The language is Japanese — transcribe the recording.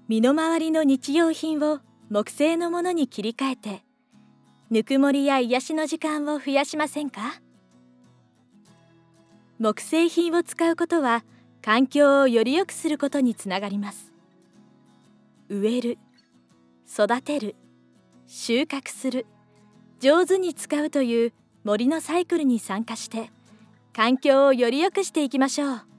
身の回りの日用品を木製のものに切り替えて、ぬくもりや癒しの時間を増やしませんか？木製品を使うことは環境をより良くすることにつながります。植える、育てる、収穫する、上手に使うという森のサイクルに参加して、環境をより良くしていきましょう。